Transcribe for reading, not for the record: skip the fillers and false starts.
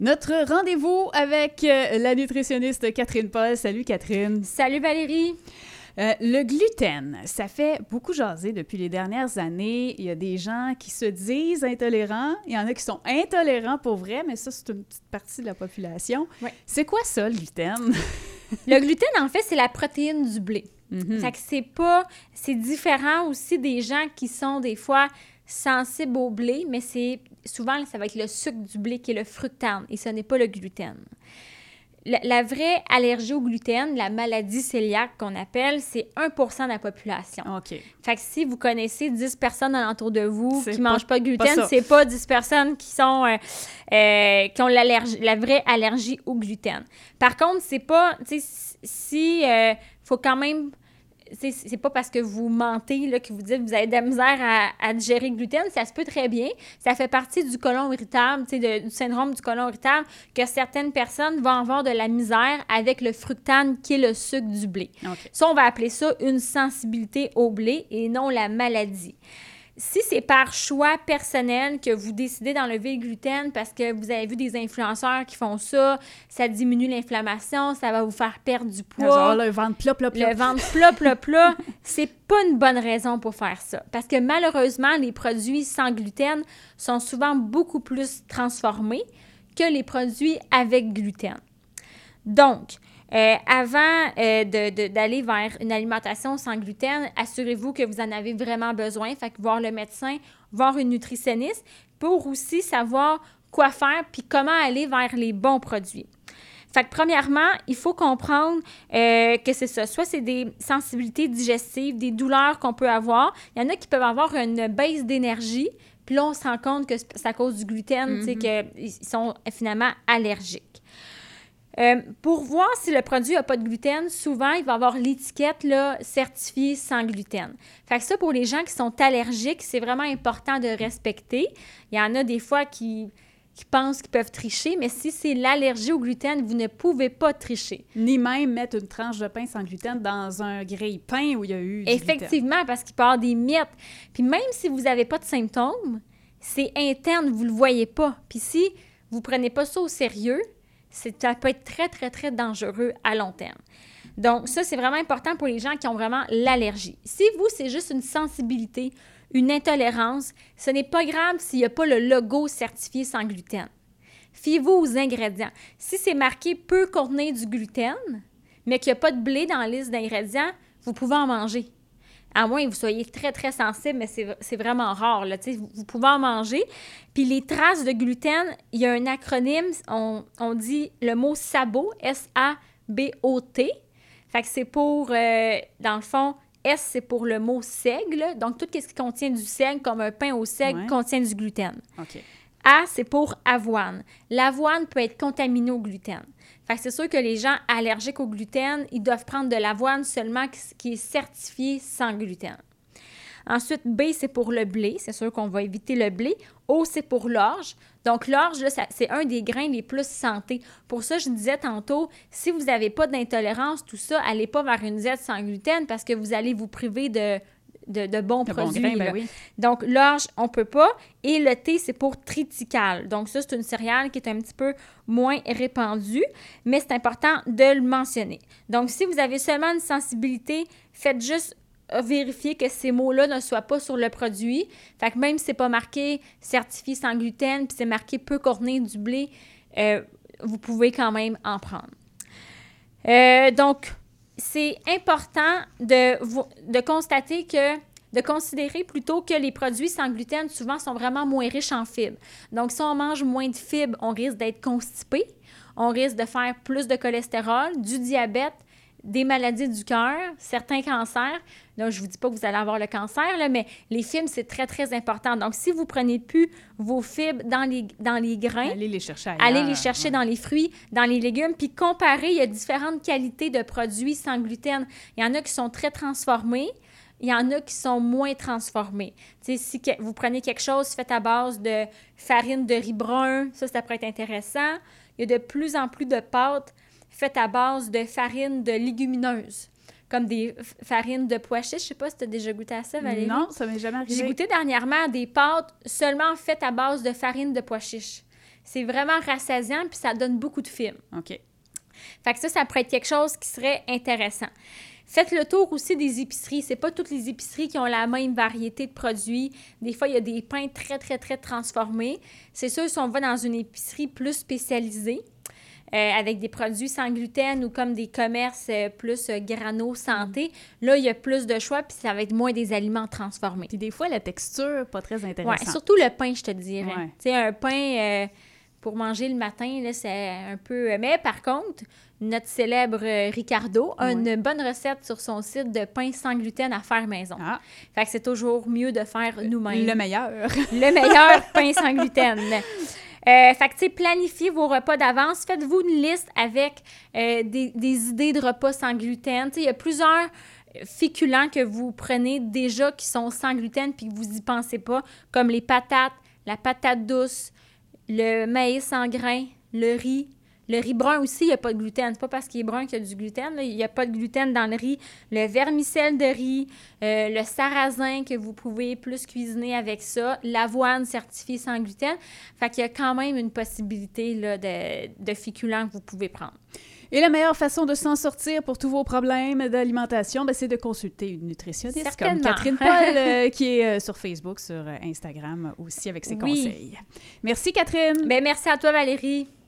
Notre rendez-vous avec la nutritionniste Catherine Paul. Salut Catherine. Salut Valérie. Le gluten, ça fait beaucoup jaser depuis les dernières années. Il y a des gens qui se disent intolérants. Il y en a qui sont intolérants pour vrai, mais ça, c'est une petite partie de la population. Ouais. C'est quoi ça, le gluten? Le gluten, en fait, c'est la protéine du blé. Mm-hmm. Fait que c'est différent aussi des gens qui sont des fois sensibles au blé, mais souvent, ça va être le sucre du blé qui est le fructane et ce n'est pas le gluten. La vraie allergie au gluten, la maladie cœliaque qu'on appelle, c'est 1% de la population. OK. Fait que si vous connaissez 10 personnes alentour de vous qui ne mangent pas de gluten, pas c'est pas 10 personnes qui ont la vraie allergie au gluten. Par contre, c'est pas, tu sais, faut quand même, c'est pas parce que vous mentez là, que vous dites que vous avez de la misère à digérer le gluten, ça se peut très bien. Ça fait partie du côlon irritable, tu sais, du syndrome du côlon irritable, que certaines personnes vont avoir de la misère avec le fructane, qui est le sucre du blé. Okay. Ça, on va appeler ça une sensibilité au blé et non la maladie. Si c'est par choix personnel que vous décidez d'enlever le gluten parce que vous avez vu des influenceurs qui font ça, ça diminue l'inflammation, ça va vous faire perdre du poids. Genre le ventre plat, plat, plat. Le ventre plat, plat, plat, c'est pas une bonne raison pour faire ça. Parce que malheureusement, les produits sans gluten sont souvent beaucoup plus transformés que les produits avec gluten. Donc, avant d'aller vers une alimentation sans gluten, assurez-vous que vous en avez vraiment besoin. Fait que voir le médecin, voir une nutritionniste pour aussi savoir quoi faire puis comment aller vers les bons produits. Fait que premièrement, il faut comprendre que c'est ça. Soit c'est des sensibilités digestives, des douleurs qu'on peut avoir. Il y en a qui peuvent avoir une baisse d'énergie. Puis là, on se rend compte que c'est à cause du gluten, tu sais, qu'ils sont finalement allergiques. Pour voir si le produit n'a pas de gluten, souvent, il va avoir l'étiquette là, certifiée sans gluten. Fait que ça, pour les gens qui sont allergiques, c'est vraiment important de respecter. Il y en a des fois qui pensent qu'ils peuvent tricher, mais si c'est l'allergie au gluten, vous ne pouvez pas tricher. Ni même mettre une tranche de pain sans gluten dans un grille-pain où il y a eu du Effectivement, gluten. parce qu'il peut y avoir des miettes. Puis même si vous n'avez pas de symptômes, c'est interne, vous ne le voyez pas. Puis si vous ne prenez pas ça au sérieux, ça peut être très, très, très dangereux à long terme. Donc, ça, c'est vraiment important pour les gens qui ont vraiment l'allergie. Si vous, c'est juste une sensibilité, une intolérance, ce n'est pas grave s'il n'y a pas le logo certifié sans gluten. Fiez-vous aux ingrédients. Si c'est marqué « peut contenir du gluten », mais qu'il n'y a pas de blé dans la liste d'ingrédients, vous pouvez en manger. À moins que vous soyez très, très sensible, mais c'est vraiment rare. Là, vous pouvez en manger. Puis les traces de gluten, il y a un acronyme, on dit le mot SABOT, S-A-B-O-T. Fait que c'est pour, dans le fond, S, c'est pour le mot seigle. Donc, tout ce qui contient du seigle, comme un pain au seigle, contient du gluten. OK. A, c'est pour avoine. L'avoine peut être contaminée au gluten. Fait que c'est sûr que les gens allergiques au gluten, ils doivent prendre de l'avoine seulement qui est certifiée sans gluten. Ensuite, B, c'est pour le blé. C'est sûr qu'on va éviter le blé. O, c'est pour l'orge. Donc, l'orge, là, c'est un des grains les plus santé. Pour ça, je disais tantôt, si vous n'avez pas d'intolérance, tout ça, allez pas vers une diète sans gluten parce que vous allez vous priver de bons produits. Bon grain, ben oui. Donc, l'orge, on ne peut pas. Et le thé, c'est pour triticale. Donc, ça, c'est une céréale qui est un petit peu moins répandue, mais c'est important de le mentionner. Donc, si vous avez seulement une sensibilité, faites juste vérifier que ces mots-là ne soient pas sur le produit. Fait que même si c'est pas marqué certifié sans gluten, puis c'est marqué peut contenir du blé, vous pouvez quand même en prendre. Donc, c'est important de considérer plutôt que les produits sans gluten, souvent, sont vraiment moins riches en fibres. Donc, si on mange moins de fibres, on risque d'être constipé, on risque de faire plus de cholestérol, du diabète, des maladies du cœur, certains cancers. Donc, je ne vous dis pas que vous allez avoir le cancer, là, mais les fibres, c'est très, très important. Donc, si vous ne prenez plus vos fibres dans les grains, allez les chercher ailleurs. Allez les chercher dans les fruits, dans les légumes, puis comparez, il y a différentes qualités de produits sans gluten. Il y en a qui sont très transformés, il y en a qui sont moins transformés. Tu sais, si vous prenez quelque chose fait à base de farine de riz brun, ça pourrait être intéressant. Il y a de plus en plus de pâtes faites à base de farine de légumineuses, comme des farines de pois chiches. Je ne sais pas si tu as déjà goûté à ça, Valérie. Non, ça ne m'est jamais arrivé. J'ai goûté dernièrement des pâtes seulement faites à base de farine de pois chiches. C'est vraiment rassasiant, puis ça donne beaucoup de fibres. OK. Fait que ça pourrait être quelque chose qui serait intéressant. Faites le tour aussi des épiceries. C'est pas toutes les épiceries qui ont la même variété de produits. Des fois, il y a des pains très, très, très transformés. C'est sûr, si on va dans une épicerie plus spécialisée, avec des produits sans gluten ou comme des commerces plus grano santé, là, il y a plus de choix, puis ça va être moins des aliments transformés. Puis des fois, la texture, pas très intéressante. Oui, surtout le pain, je te dirais. Ouais. Tu sais, un pain pour manger le matin, là, c'est un peu... Mais par contre, notre célèbre Ricardo a une bonne recette sur son site de pain sans gluten à faire maison. Ah. Fait que c'est toujours mieux de faire nous-mêmes. Le meilleur. Le meilleur pain sans gluten. Fait que, tu sais, planifiez vos repas d'avance. Faites-vous une liste avec des idées de repas sans gluten. Tu sais, il y a plusieurs féculents que vous prenez déjà qui sont sans gluten puis que vous n'y pensez pas, comme les patates, la patate douce, le maïs en grains, le riz. Le riz brun aussi, il n'y a pas de gluten. C'est pas parce qu'il est brun qu'il y a du gluten. Là. Il n'y a pas de gluten dans le riz. Le vermicelle de riz, le sarrasin que vous pouvez plus cuisiner avec ça, l'avoine certifiée sans gluten. Fait qu'il y a quand même une possibilité là, de féculents que vous pouvez prendre. Et la meilleure façon de s'en sortir pour tous vos problèmes d'alimentation, c'est de consulter une nutritionniste Certainement. comme Catherine Paul, qui est sur Facebook, sur Instagram aussi avec ses conseils. Merci, Catherine. Bien, merci à toi, Valérie.